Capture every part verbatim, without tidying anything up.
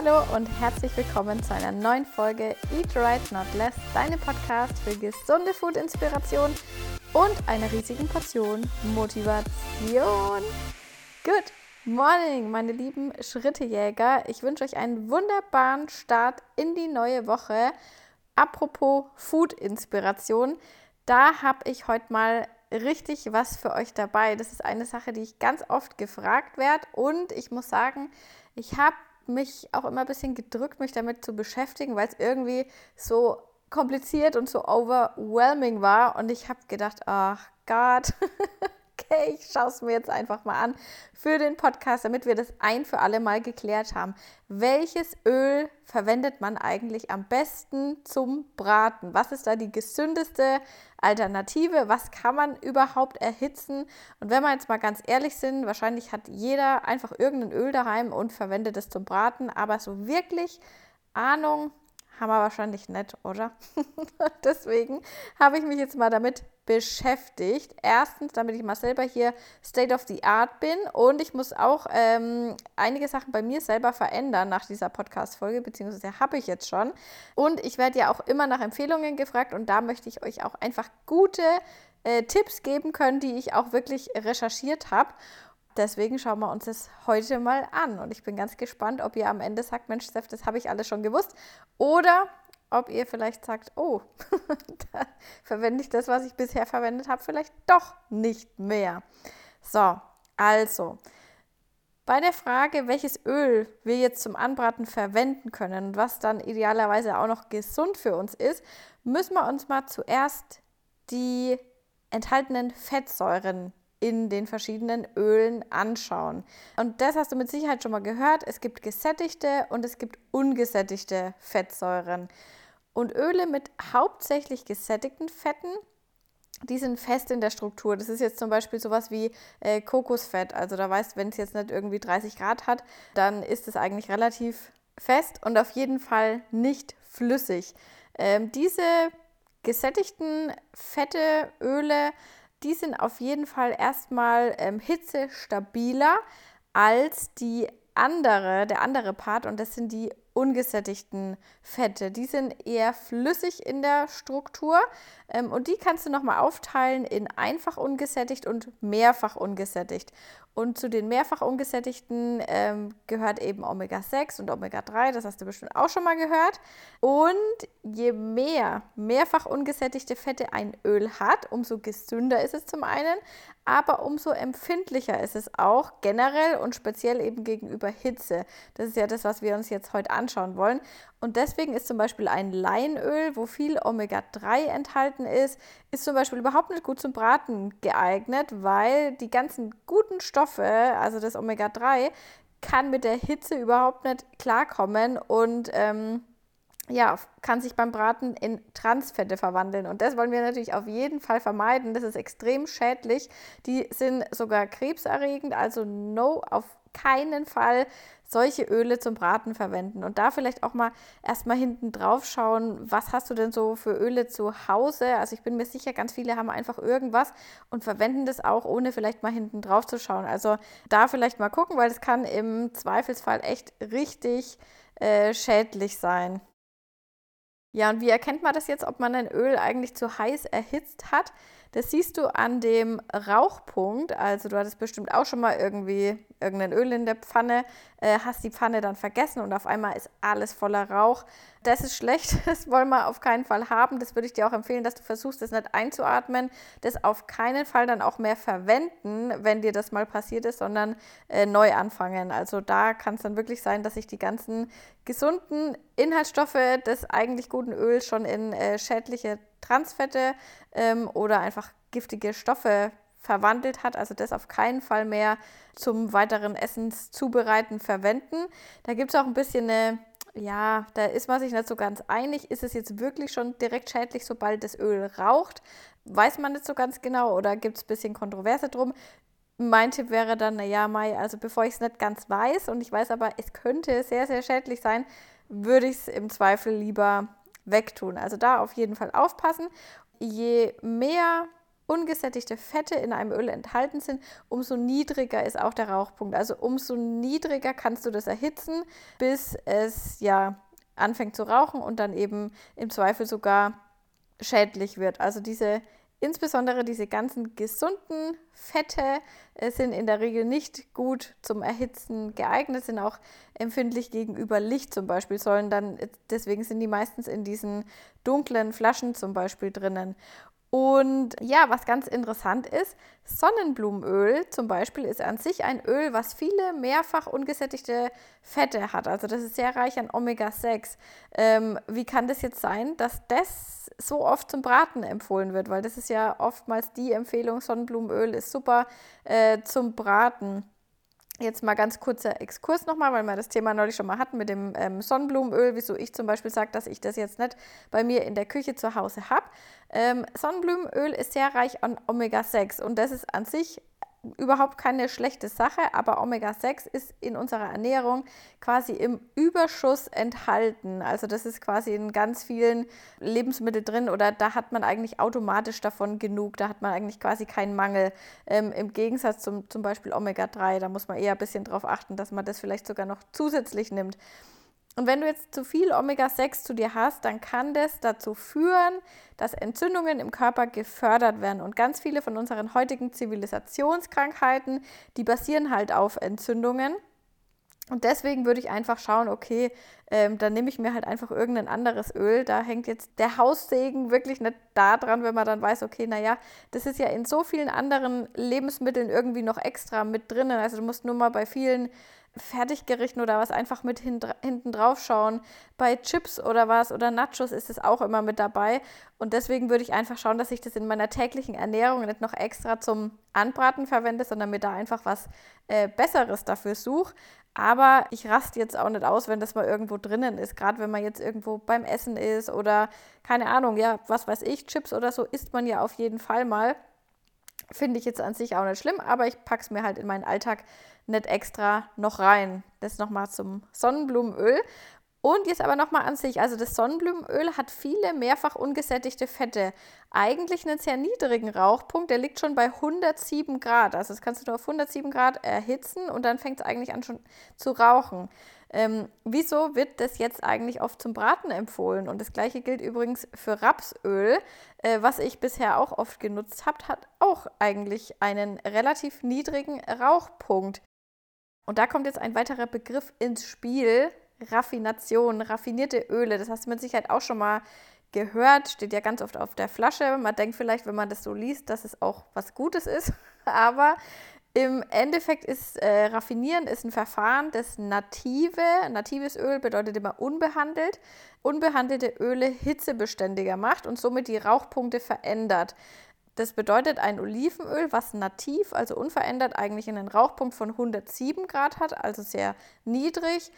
Hallo und herzlich willkommen zu einer neuen Folge Eat Right Not Less, deinem Podcast für gesunde Food-Inspiration und einer riesigen Portion Motivation. Good morning, meine lieben Schrittejäger. Ich wünsche euch einen wunderbaren Start in die neue Woche. Apropos Food-Inspiration, da habe ich heute mal richtig was für euch dabei. Das ist eine Sache, die ich ganz oft gefragt werde und ich muss sagen, ich habe mich auch immer ein bisschen gedrückt, mich damit zu beschäftigen, weil es irgendwie so kompliziert und so overwhelming war und ich habe gedacht, ach Gott, okay, ich schaue es mir jetzt einfach mal an für den Podcast, damit wir das ein für alle Mal geklärt haben. Welches Öl verwendet man eigentlich am besten zum Braten? Was ist da die gesündeste Alternative? Was kann man überhaupt erhitzen? Und wenn wir jetzt mal ganz ehrlich sind, wahrscheinlich hat jeder einfach irgendein Öl daheim und verwendet es zum Braten, aber so wirklich Ahnung haben wir wahrscheinlich nicht, oder? Deswegen habe ich mich jetzt mal damit beschäftigt. Erstens, damit ich mal selber hier State of the Art bin und ich muss auch ähm, einige Sachen bei mir selber verändern nach dieser Podcast-Folge, beziehungsweise habe ich jetzt schon. Und ich werde ja auch immer nach Empfehlungen gefragt und da möchte ich euch auch einfach gute äh, Tipps geben können, die ich auch wirklich recherchiert habe. Deswegen schauen wir uns das heute mal an und ich bin ganz gespannt, ob ihr am Ende sagt, Mensch, Steph, das habe ich alles schon gewusst oder ob ihr vielleicht sagt, oh, da verwende ich das, was ich bisher verwendet habe, vielleicht doch nicht mehr. So, also, bei der Frage, welches Öl wir jetzt zum Anbraten verwenden können und was dann idealerweise auch noch gesund für uns ist, müssen wir uns mal zuerst die enthaltenen Fettsäuren in den verschiedenen Ölen anschauen. Und das hast du mit Sicherheit schon mal gehört. Es gibt gesättigte und es gibt ungesättigte Fettsäuren. Und Öle mit hauptsächlich gesättigten Fetten, die sind fest in der Struktur. Das ist jetzt zum Beispiel sowas wie äh, Kokosfett. Also da weißt du, wenn es jetzt nicht irgendwie dreißig Grad hat, dann ist es eigentlich relativ fest und auf jeden Fall nicht flüssig. Ähm, diese gesättigten Fette, Öle, die sind auf jeden Fall erstmal ähm, hitzestabiler als die andere, der andere Part und das sind die ungesättigten Fette. Die sind eher flüssig in der Struktur ähm, und die kannst du nochmal aufteilen in einfach ungesättigt und mehrfach ungesättigt. Und zu den mehrfach ungesättigten ähm, gehört eben Omega sechs und Omega drei, das hast du bestimmt auch schon mal gehört. Und je mehr mehrfach ungesättigte Fette ein Öl hat, umso gesünder ist es zum einen, aber umso empfindlicher ist es auch generell und speziell eben gegenüber Hitze. Das ist ja das, was wir uns jetzt heute anschauen wollen. Und deswegen ist zum Beispiel ein Leinöl, wo viel Omega drei enthalten ist, ist zum Beispiel überhaupt nicht gut zum Braten geeignet, weil die ganzen guten Stoffe, also das Omega drei, kann mit der Hitze überhaupt nicht klarkommen und ähm, ja, kann sich beim Braten in Transfette verwandeln. Und das wollen wir natürlich auf jeden Fall vermeiden. Das ist extrem schädlich. Die sind sogar krebserregend, also no, auf keinen Fall solche Öle zum Braten verwenden. Und da vielleicht auch mal erstmal hinten drauf schauen, was hast du denn so für Öle zu Hause? Also ich bin mir sicher, ganz viele haben einfach irgendwas und verwenden das auch, ohne vielleicht mal hinten drauf zu schauen. Also da vielleicht mal gucken, weil das kann im Zweifelsfall echt richtig äh, schädlich sein. Ja, und wie erkennt man das jetzt, ob man ein Öl eigentlich zu heiß erhitzt hat? Das siehst du an dem Rauchpunkt. Also du hattest bestimmt auch schon mal irgendwie irgendein Öl in der Pfanne, äh, hast die Pfanne dann vergessen und auf einmal ist alles voller Rauch. Das ist schlecht, das wollen wir auf keinen Fall haben. Das würde ich dir auch empfehlen, dass du versuchst, das nicht einzuatmen. Das auf keinen Fall dann auch mehr verwenden, wenn dir das mal passiert ist, sondern äh, neu anfangen. Also da kann es dann wirklich sein, dass sich die ganzen gesunden Inhaltsstoffe des eigentlich guten Öls schon in äh, schädliche Transfette ähm, oder einfach giftige Stoffe verwandelt hat. Also das auf keinen Fall mehr zum weiteren Essenszubereiten verwenden. Da gibt es auch ein bisschen eine, ja, da ist man sich nicht so ganz einig. Ist es jetzt wirklich schon direkt schädlich, sobald das Öl raucht? Weiß man nicht so ganz genau oder gibt es ein bisschen Kontroverse drum? Mein Tipp wäre dann, naja, Mai, also bevor ich es nicht ganz weiß und ich weiß aber, es könnte sehr, sehr schädlich sein, würde ich es im Zweifel lieber wegtun. Also da auf jeden Fall aufpassen. Je mehr ungesättigte Fette in einem Öl enthalten sind, umso niedriger ist auch der Rauchpunkt. Also umso niedriger kannst du das erhitzen, bis es ja anfängt zu rauchen und dann eben im Zweifel sogar schädlich wird. Also diese Insbesondere diese ganzen gesunden Fette äh, sind in der Regel nicht gut zum Erhitzen geeignet, sind auch empfindlich gegenüber Licht zum Beispiel, sollen dann, deswegen sind die meistens in diesen dunklen Flaschen zum Beispiel drinnen. Und ja, was ganz interessant ist, Sonnenblumenöl zum Beispiel ist an sich ein Öl, was viele mehrfach ungesättigte Fette hat. Also das ist sehr reich an Omega sechs. Ähm, wie kann das jetzt sein, dass das so oft zum Braten empfohlen wird? Weil das ist ja oftmals die Empfehlung, Sonnenblumenöl ist super äh, zum Braten. Jetzt mal ganz kurzer Exkurs nochmal, weil wir das Thema neulich schon mal hatten mit dem ähm, Sonnenblumenöl, wieso ich zum Beispiel sage, dass ich das jetzt nicht bei mir in der Küche zu Hause habe. Ähm, Sonnenblumenöl ist sehr reich an Omega sechs und das ist an sich überhaupt keine schlechte Sache, aber Omega sechs ist in unserer Ernährung quasi im Überschuss enthalten. Also das ist quasi in ganz vielen Lebensmitteln drin oder da hat man eigentlich automatisch davon genug, da hat man eigentlich quasi keinen Mangel. Ähm, im Gegensatz zum zum Beispiel Omega drei, da muss man eher ein bisschen drauf achten, dass man das vielleicht sogar noch zusätzlich nimmt. Und wenn du jetzt zu viel Omega sechs zu dir hast, dann kann das dazu führen, dass Entzündungen im Körper gefördert werden. Und ganz viele von unseren heutigen Zivilisationskrankheiten, die basieren halt auf Entzündungen. Und deswegen würde ich einfach schauen, okay, ähm, dann nehme ich mir halt einfach irgendein anderes Öl. Da hängt jetzt der Haussegen wirklich nicht da dran, wenn man dann weiß, okay, naja, das ist ja in so vielen anderen Lebensmitteln irgendwie noch extra mit drinnen. Also du musst nur mal bei vielen Fertiggerichten oder was einfach mit hin, hinten drauf schauen. Bei Chips oder was oder Nachos ist es auch immer mit dabei. Und deswegen würde ich einfach schauen, dass ich das in meiner täglichen Ernährung nicht noch extra zum Anbraten verwende, sondern mir da einfach was äh, Besseres dafür suche. Aber ich raste jetzt auch nicht aus, wenn das mal irgendwo drinnen ist. Gerade wenn man jetzt irgendwo beim Essen ist oder keine Ahnung, ja, was weiß ich, Chips oder so isst man ja auf jeden Fall mal. Finde ich jetzt an sich auch nicht schlimm, aber ich packe es mir halt in meinen Alltag nicht extra noch rein. Das nochmal zum Sonnenblumenöl. Und jetzt aber nochmal an sich, also das Sonnenblumenöl hat viele mehrfach ungesättigte Fette. Eigentlich einen sehr niedrigen Rauchpunkt, der liegt schon bei hundertsieben Grad. Also das kannst du nur auf hundertsieben Grad erhitzen und dann fängt es eigentlich an schon zu rauchen. Ähm, wieso wird das jetzt eigentlich oft zum Braten empfohlen? Und das gleiche gilt übrigens für Rapsöl, äh, was ich bisher auch oft genutzt habe, hat auch eigentlich einen relativ niedrigen Rauchpunkt. Und da kommt jetzt ein weiterer Begriff ins Spiel, Raffination, raffinierte Öle. Das hast du mit Sicherheit auch schon mal gehört, steht ja ganz oft auf der Flasche. Man denkt vielleicht, wenn man das so liest, dass es auch was Gutes ist, aber im Endeffekt ist äh, Raffinieren ist ein Verfahren, das native, natives Öl bedeutet immer unbehandelt, unbehandelte Öle hitzebeständiger macht und somit die Rauchpunkte verändert. Das bedeutet, ein Olivenöl, was nativ, also unverändert, eigentlich einen Rauchpunkt von hundertsieben Grad hat, also sehr niedrig,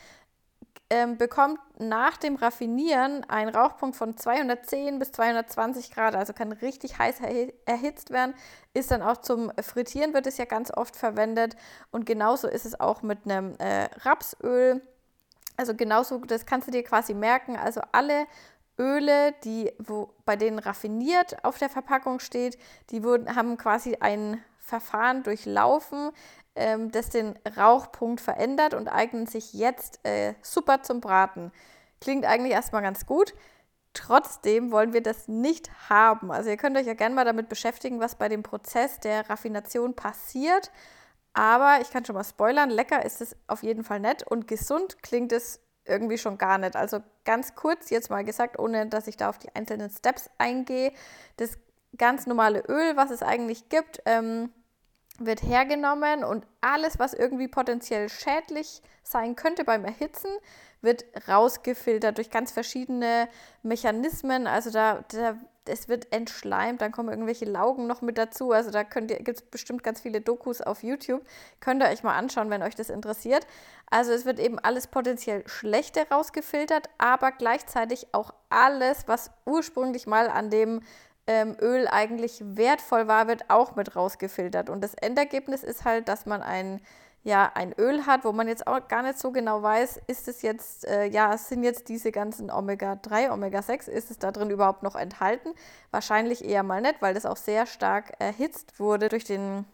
ähm, bekommt nach dem Raffinieren einen Rauchpunkt von zweihundertzehn bis zweihundertzwanzig Grad, also kann richtig heiß erhitzt werden, ist dann auch zum Frittieren, wird es ja ganz oft verwendet und genauso ist es auch mit einem äh, Rapsöl, also genauso, das kannst du dir quasi merken, also alle Öle, die, wo, bei denen raffiniert auf der Verpackung steht, die wurden, haben quasi ein Verfahren durchlaufen, ähm, das den Rauchpunkt verändert und eignen sich jetzt äh, super zum Braten. Klingt eigentlich erstmal ganz gut. Trotzdem wollen wir das nicht haben. Also ihr könnt euch ja gerne mal damit beschäftigen, was bei dem Prozess der Raffination passiert. Aber ich kann schon mal spoilern, lecker ist es auf jeden Fall nicht und gesund klingt es irgendwie schon gar nicht. Also ganz kurz jetzt mal gesagt, ohne dass ich da auf die einzelnen Steps eingehe. Das ganz normale Öl, was es eigentlich gibt, ähm, wird hergenommen und alles, was irgendwie potenziell schädlich sein könnte beim Erhitzen, wird rausgefiltert durch ganz verschiedene Mechanismen. Also da, da es wird entschleimt, dann kommen irgendwelche Laugen noch mit dazu. Also da könnt ihr, gibt es bestimmt ganz viele Dokus auf YouTube. Könnt ihr euch mal anschauen, wenn euch das interessiert. Also es wird eben alles potenziell Schlechte rausgefiltert, aber gleichzeitig auch alles, was ursprünglich mal an dem ähm, Öl eigentlich wertvoll war, wird auch mit rausgefiltert. Und das Endergebnis ist halt, dass man ein ja, ein Öl hat, wo man jetzt auch gar nicht so genau weiß, ist es jetzt, äh, ja, sind jetzt diese ganzen Omega drei, Omega sechs, ist es da drin überhaupt noch enthalten? Wahrscheinlich eher mal nicht, weil das auch sehr stark erhitzt wurde durch den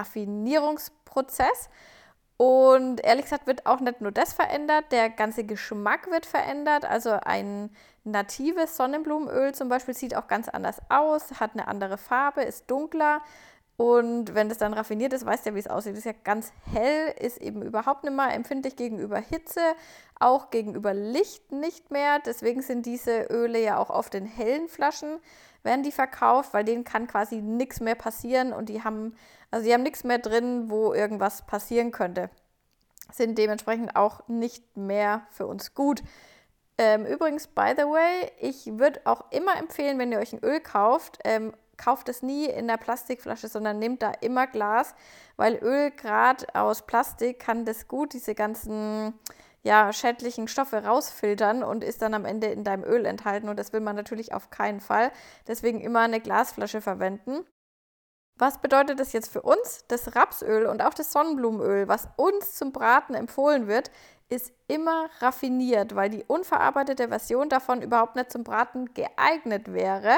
Raffinierungsprozess. Und ehrlich gesagt wird auch nicht nur das verändert, der ganze Geschmack wird verändert. Also ein natives Sonnenblumenöl zum Beispiel sieht auch ganz anders aus, hat eine andere Farbe, ist dunkler. Und wenn das dann raffiniert ist, weißt du ja, wie es aussieht. Das ist ja ganz hell, ist eben überhaupt nicht mehr empfindlich gegenüber Hitze, auch gegenüber Licht nicht mehr. Deswegen sind diese Öle ja auch oft in hellen Flaschen, werden die verkauft, weil denen kann quasi nichts mehr passieren und die haben, also die haben nichts mehr drin, wo irgendwas passieren könnte. Sind dementsprechend auch nicht mehr für uns gut. Ähm, übrigens, by the way, ich würde auch immer empfehlen, wenn ihr euch ein Öl kauft, ähm, kauft es nie in der Plastikflasche, sondern nehmt da immer Glas, weil Öl gerade aus Plastik kann das gut, diese ganzen ja, schädlichen Stoffe rausfiltern und ist dann am Ende in deinem Öl enthalten und das will man natürlich auf keinen Fall. Deswegen immer eine Glasflasche verwenden. Was bedeutet das jetzt für uns? Das Rapsöl und auch das Sonnenblumenöl, was uns zum Braten empfohlen wird, ist immer raffiniert, weil die unverarbeitete Version davon überhaupt nicht zum Braten geeignet wäre.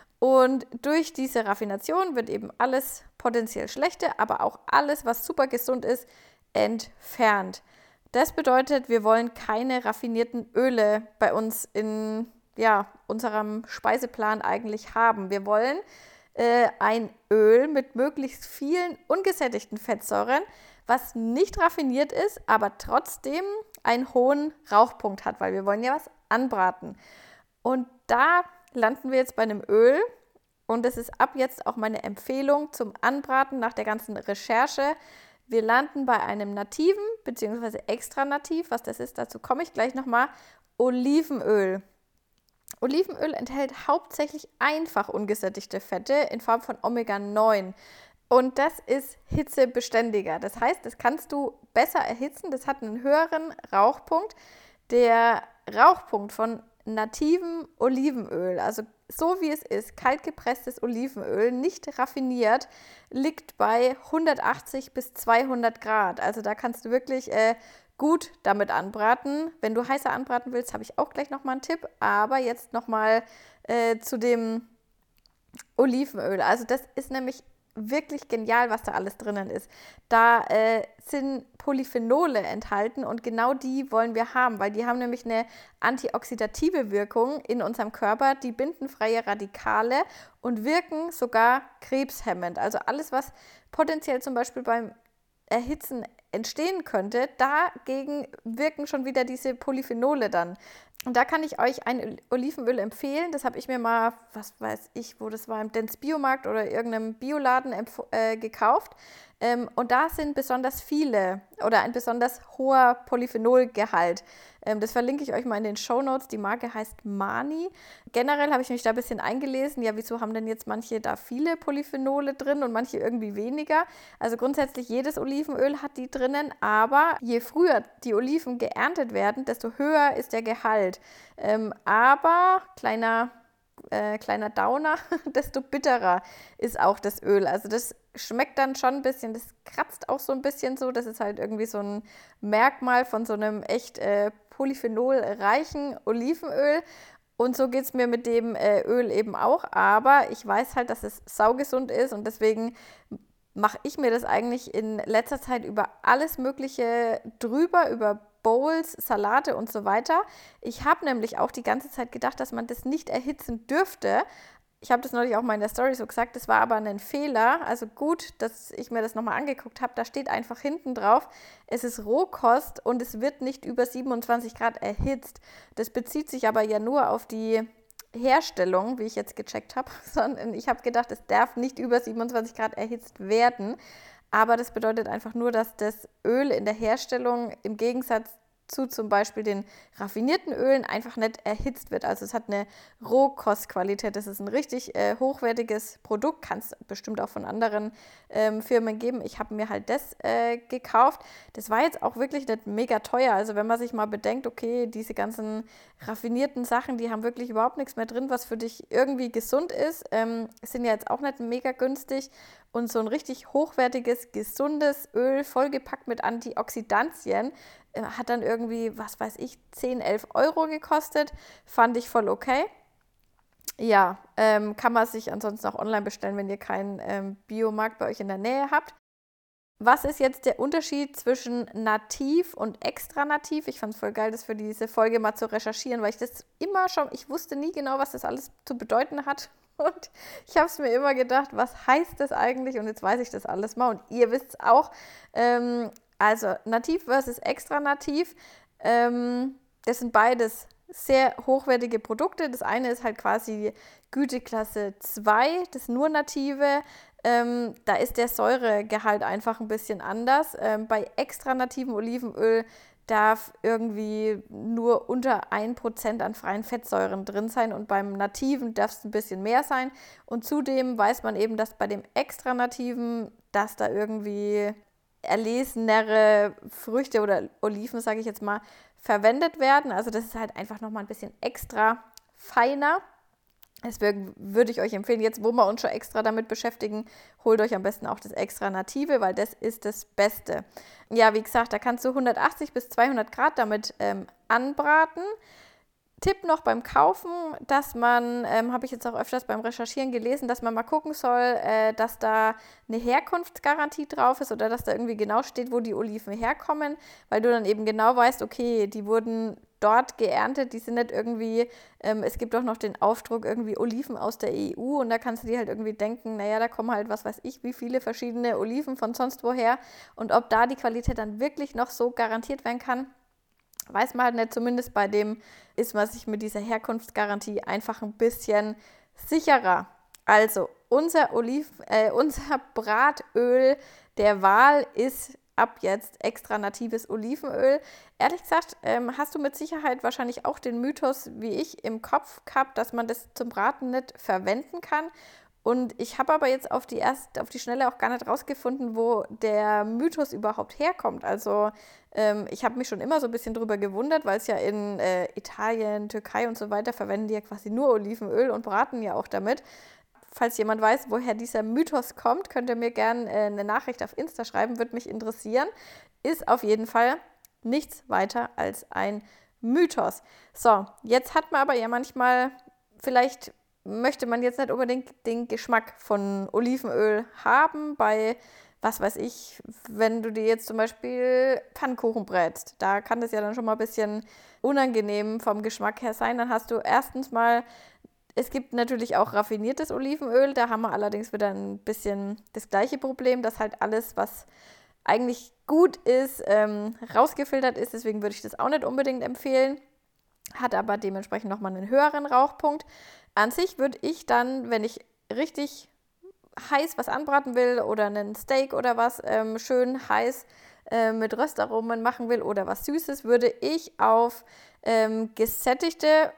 Und durch diese Raffination wird eben alles potenziell Schlechte, aber auch alles, was super gesund ist, entfernt. Das bedeutet, wir wollen keine raffinierten Öle bei uns in ja, unserem Speiseplan eigentlich haben. Wir wollen äh, ein Öl mit möglichst vielen ungesättigten Fettsäuren, was nicht raffiniert ist, aber trotzdem einen hohen Rauchpunkt hat, weil wir wollen ja was anbraten. Und da landen wir jetzt bei einem Öl und das ist ab jetzt auch meine Empfehlung zum Anbraten nach der ganzen Recherche. Wir landen bei einem nativen bzw. extra nativ, was das ist, dazu komme ich gleich nochmal, Olivenöl. Olivenöl enthält hauptsächlich einfach ungesättigte Fette in Form von Omega neun. Und das ist hitzebeständiger. Das heißt, das kannst du besser erhitzen, das hat einen höheren Rauchpunkt. Der Rauchpunkt von nativem Olivenöl, also so wie es ist, kaltgepresstes Olivenöl, nicht raffiniert, liegt bei hundertachtzig bis zweihundert Grad. Also da kannst du wirklich äh, gut damit anbraten. Wenn du heißer anbraten willst, habe ich auch gleich nochmal einen Tipp. Aber jetzt nochmal äh, zu dem Olivenöl. Also das ist nämlich wirklich genial, was da alles drinnen ist. Da äh, sind Polyphenole enthalten und genau die wollen wir haben, weil die haben nämlich eine antioxidative Wirkung in unserem Körper, die binden freie Radikale und wirken sogar krebshemmend. Also alles, was potenziell zum Beispiel beim Erhitzen entstehen könnte, dagegen wirken schon wieder diese Polyphenole dann. Und da kann ich euch ein Olivenöl empfehlen. Das habe ich mir mal, was weiß ich, wo das war, im Dents Biomarkt oder irgendeinem Bioladen äh, gekauft. Ähm, und da sind besonders viele oder ein besonders hoher Polyphenolgehalt. Ähm, das verlinke ich euch mal in den Shownotes. Die Marke heißt Mani. Generell habe ich mich da ein bisschen eingelesen. Ja, wieso haben denn jetzt manche da viele Polyphenole drin und manche irgendwie weniger? Also grundsätzlich jedes Olivenöl hat die drinnen, aber je früher die Oliven geerntet werden, desto höher ist der Gehalt. Ähm, aber kleiner Äh, kleiner Downer, desto bitterer ist auch das Öl. Also das schmeckt dann schon ein bisschen, das kratzt auch so ein bisschen so. Das ist halt irgendwie so ein Merkmal von so einem echt äh, polyphenolreichen Olivenöl. Und so geht es mir mit dem äh, Öl eben auch. Aber ich weiß halt, dass es saugesund ist und deswegen mache ich mir das eigentlich in letzter Zeit über alles Mögliche drüber, über Bowls, Salate und so weiter. Ich habe nämlich auch die ganze Zeit gedacht, dass man das nicht erhitzen dürfte. Ich habe das neulich auch mal in der Story so gesagt, das war aber ein Fehler. Also gut, dass ich mir das nochmal angeguckt habe. Da steht einfach hinten drauf, es ist Rohkost und es wird nicht über siebenundzwanzig Grad erhitzt. Das bezieht sich aber ja nur auf die Herstellung, wie ich jetzt gecheckt habe, sondern ich habe gedacht, es darf nicht über siebenundzwanzig Grad erhitzt werden. Aber das bedeutet einfach nur, dass das Öl in der Herstellung im Gegensatz zu zum Beispiel den raffinierten Ölen einfach nicht erhitzt wird. Also es hat eine Rohkostqualität. Das ist ein richtig äh, hochwertiges Produkt. Kann es bestimmt auch von anderen ähm, Firmen geben. Ich habe mir halt das äh, gekauft. Das war jetzt auch wirklich nicht mega teuer. Also wenn man sich mal bedenkt, okay, diese ganzen raffinierten Sachen, die haben wirklich überhaupt nichts mehr drin, was für dich irgendwie gesund ist, ähm, sind ja jetzt auch nicht mega günstig. und so ein richtig hochwertiges, gesundes Öl, vollgepackt mit Antioxidantien, äh, hat dann irgendwie, was weiß ich, zehn, elf Euro gekostet. Fand ich voll okay. Ja, ähm, kann man sich ansonsten auch online bestellen, wenn ihr keinen ähm, Biomarkt bei euch in der Nähe habt. Was ist jetzt der Unterschied zwischen nativ und extra nativ? Ich fand es voll geil, das für diese Folge mal zu recherchieren, weil ich das immer schon, ich wusste nie genau, was das alles zu bedeuten hat. Und ich habe es mir immer gedacht, was heißt das eigentlich? Und jetzt weiß ich das alles mal. Und ihr wisst es auch. Ähm, also nativ versus extra nativ. Ähm, das sind beides sehr hochwertige Produkte. Das eine ist halt quasi Güteklasse zwei, das nur native. Ähm, da ist der Säuregehalt einfach ein bisschen anders. Ähm, bei extra nativem Olivenöl darf irgendwie nur unter ein Prozent an freien Fettsäuren drin sein und beim nativen darf es ein bisschen mehr sein. Und zudem weiß man eben, dass bei dem extra nativen, dass da irgendwie erlesenere Früchte oder Oliven, sage ich jetzt mal, verwendet werden. Also das ist halt einfach nochmal ein bisschen extra feiner. Deswegen würde ich euch empfehlen, jetzt wo wir uns schon extra damit beschäftigen, holt euch am besten auch das extra native, weil das ist das Beste. Ja, wie gesagt, da kannst du hundertachtzig bis zweihundert Grad damit ähm, anbraten. Tipp noch beim Kaufen, dass man, ähm, habe ich jetzt auch öfters beim Recherchieren gelesen, dass man mal gucken soll, äh, dass da eine Herkunftsgarantie drauf ist oder dass da irgendwie genau steht, wo die Oliven herkommen, weil du dann eben genau weißt, okay, die wurden dort geerntet, die sind nicht irgendwie, ähm, es gibt auch noch den Aufdruck irgendwie Oliven aus der E U und da kannst du dir halt irgendwie denken, naja, da kommen halt, was weiß ich, wie viele verschiedene Oliven von sonst woher und ob da die Qualität dann wirklich noch so garantiert werden kann, weiß man halt nicht. Zumindest bei dem ist man sich mit dieser Herkunftsgarantie einfach ein bisschen sicherer. Also unser Oliv, äh, unser Bratöl der Wahl ist ab jetzt extra natives Olivenöl. Ehrlich gesagt, ähm, hast du mit Sicherheit wahrscheinlich auch den Mythos, wie ich, im Kopf gehabt, dass man das zum Braten nicht verwenden kann. Und ich habe aber jetzt auf die, erst, auf die Schnelle auch gar nicht rausgefunden, wo der Mythos überhaupt herkommt. Also ähm, ich habe mich schon immer so ein bisschen drüber gewundert, weil es ja in äh, Italien, Türkei und so weiter verwenden die ja quasi nur Olivenöl und braten ja auch damit. Falls jemand weiß, woher dieser Mythos kommt, könnt ihr mir gerne äh, eine Nachricht auf Insta schreiben, würde mich interessieren. Ist auf jeden Fall nichts weiter als ein Mythos. So, jetzt hat man aber ja manchmal vielleicht möchte man jetzt nicht unbedingt den Geschmack von Olivenöl haben bei, was weiß ich, wenn du dir jetzt zum Beispiel Pfannkuchen brätst. Da kann das ja dann schon mal ein bisschen unangenehm vom Geschmack her sein. Dann hast du erstens mal, es gibt natürlich auch raffiniertes Olivenöl. Da haben wir allerdings wieder ein bisschen das gleiche Problem, dass halt alles, was eigentlich gut ist, ähm, rausgefiltert ist. Deswegen würde ich das auch nicht unbedingt empfehlen. Hat aber dementsprechend nochmal einen höheren Rauchpunkt. An sich würde ich dann, wenn ich richtig heiß was anbraten will oder einen Steak oder was ähm, schön heiß äh, mit Röstaromen machen will oder was Süßes, würde ich auf ähm, gesättigte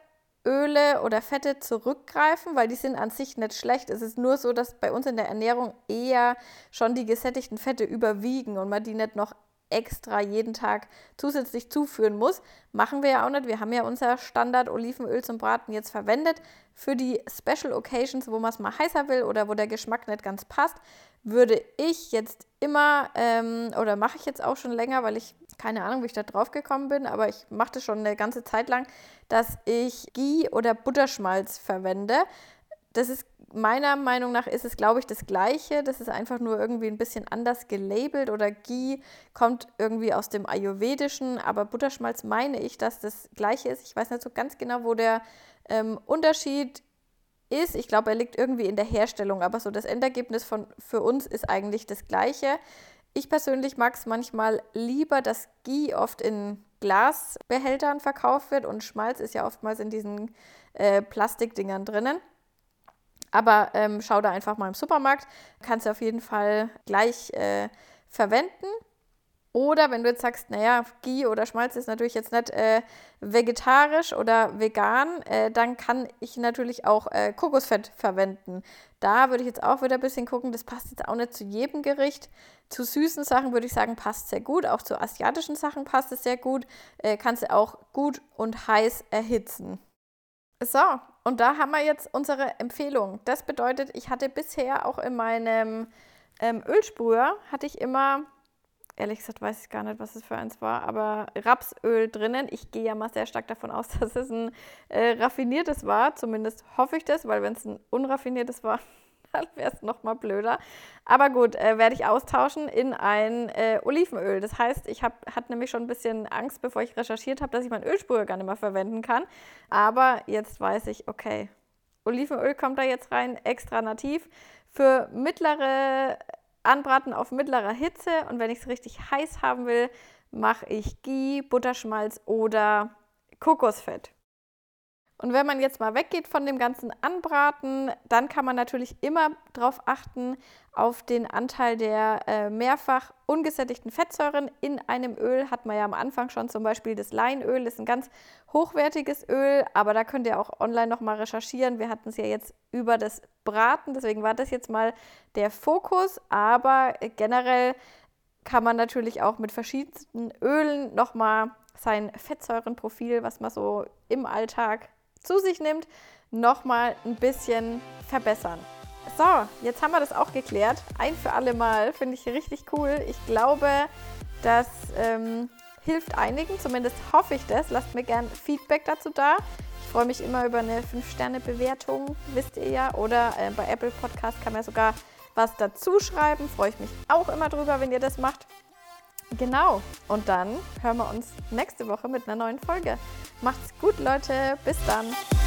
Öle oder Fette zurückgreifen, weil die sind an sich nicht schlecht. Es ist nur so, dass bei uns in der Ernährung eher schon die gesättigten Fette überwiegen und man die nicht noch extra jeden Tag zusätzlich zuführen muss. Machen wir ja auch nicht. Wir haben ja unser Standard-Olivenöl zum Braten jetzt verwendet. Für die Special Occasions, wo man es mal heißer will oder wo der Geschmack nicht ganz passt, würde ich jetzt immer, ähm, oder mache ich jetzt auch schon länger, weil ich keine Ahnung, wie ich da drauf gekommen bin, aber ich mache das schon eine ganze Zeit lang, dass ich Ghee oder Butterschmalz verwende. Das ist meiner Meinung nach ist es, glaube ich, das Gleiche. Das ist einfach nur irgendwie ein bisschen anders gelabelt oder Ghee kommt irgendwie aus dem Ayurvedischen, aber Butterschmalz meine ich, dass das Gleiche ist. Ich weiß nicht so ganz genau, wo der ähm, Unterschied ist. Ich glaube, er liegt irgendwie in der Herstellung, aber so das Endergebnis von, für uns ist eigentlich das Gleiche. Ich persönlich mag es manchmal lieber, dass Ghee oft in Glasbehältern verkauft wird und Schmalz ist ja oftmals in diesen äh, Plastikdingern drinnen. Aber ähm, schau da einfach mal im Supermarkt, kannst du auf jeden Fall gleich äh, verwenden. Oder wenn du jetzt sagst, naja, Ghee oder Schmalz ist natürlich jetzt nicht äh, vegetarisch oder vegan, äh, dann kann ich natürlich auch äh, Kokosfett verwenden. Da würde ich jetzt auch wieder ein bisschen gucken, das passt jetzt auch nicht zu jedem Gericht. Zu süßen Sachen würde ich sagen, passt sehr gut. Auch zu asiatischen Sachen passt es sehr gut. Äh, kannst du auch gut und heiß erhitzen. So, und da haben wir jetzt unsere Empfehlung. Das bedeutet, ich hatte bisher auch in meinem ähm, Ölsprüher hatte ich immer, ehrlich gesagt weiß ich gar nicht, was es für eins war, aber Rapsöl drinnen. Ich gehe ja mal sehr stark davon aus, dass es ein äh, raffiniertes war. Zumindest hoffe ich das, weil wenn es ein unraffiniertes war, dann wäre es noch mal blöder. Aber gut, äh, werde ich austauschen in ein äh, Olivenöl. Das heißt, ich hatte nämlich schon ein bisschen Angst, bevor ich recherchiert habe, dass ich meinen Ölsprüher gar nicht mehr verwenden kann. Aber jetzt weiß ich, okay, Olivenöl kommt da jetzt rein, extra nativ. Für mittlere Anbraten auf mittlerer Hitze. Und wenn ich es richtig heiß haben will, mache ich Ghee, Butterschmalz oder Kokosfett. Und wenn man jetzt mal weggeht von dem ganzen Anbraten, dann kann man natürlich immer darauf achten, auf den Anteil der äh, mehrfach ungesättigten Fettsäuren in einem Öl. Hat man ja am Anfang schon zum Beispiel das Leinöl, das ist ein ganz hochwertiges Öl, aber da könnt ihr auch online nochmal recherchieren. Wir hatten es ja jetzt über das Braten, deswegen war das jetzt mal der Fokus, aber generell kann man natürlich auch mit verschiedensten Ölen nochmal sein Fettsäurenprofil, was man so im Alltag zu sich nimmt, nochmal ein bisschen verbessern. So, jetzt haben wir das auch geklärt. Ein für alle Mal, finde ich richtig cool. Ich glaube, das ähm, hilft einigen, zumindest hoffe ich das. Lasst mir gerne Feedback dazu da. Ich freue mich immer über eine fünf Sterne Bewertung, wisst ihr ja. Oder äh, bei Apple Podcast kann man sogar was dazu schreiben. Freue ich mich auch immer drüber, wenn ihr das macht. Genau, und dann hören wir uns nächste Woche mit einer neuen Folge. Macht's gut, Leute. Bis dann.